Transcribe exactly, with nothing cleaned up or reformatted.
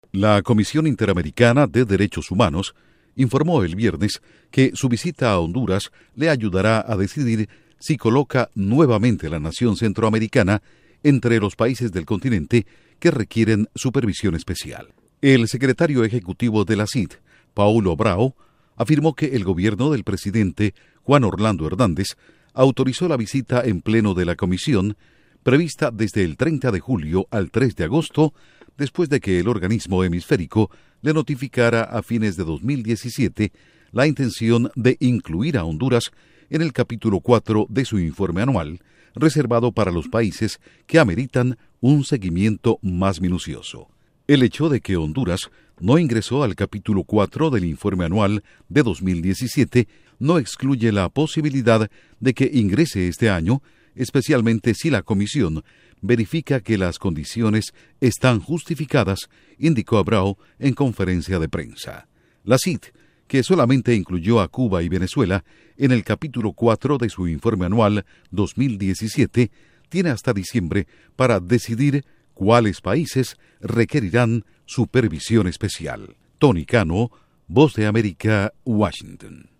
La Comisión Interamericana de Derechos Humanos informó el viernes que su visita a Honduras le ayudará a decidir si coloca nuevamente a la nación centroamericana entre los países del continente que requieren supervisión especial. El secretario ejecutivo de la C I D, Paulo Brau, afirmó que el gobierno del presidente Juan Orlando Hernández autorizó la visita en pleno de la comisión, prevista desde el treinta de julio al tres de agosto, después de que el organismo hemisférico le notificara a fines de dos mil diecisiete la intención de incluir a Honduras en el capítulo cuatro de su informe anual, reservado para los países que ameritan un seguimiento más minucioso. El hecho de que Honduras no ingresó al capítulo cuatro del informe anual de dos mil diecisiete no excluye la posibilidad de que ingrese este año, especialmente si la Comisión verifica que las condiciones están justificadas, indicó Abrao en conferencia de prensa. La C I D, que solamente incluyó a Cuba y Venezuela en el capítulo cuatro de su informe anual dos mil diecisiete, tiene hasta diciembre para decidir cuáles países requerirán supervisión especial. Tony Cano, Voz de América, Washington.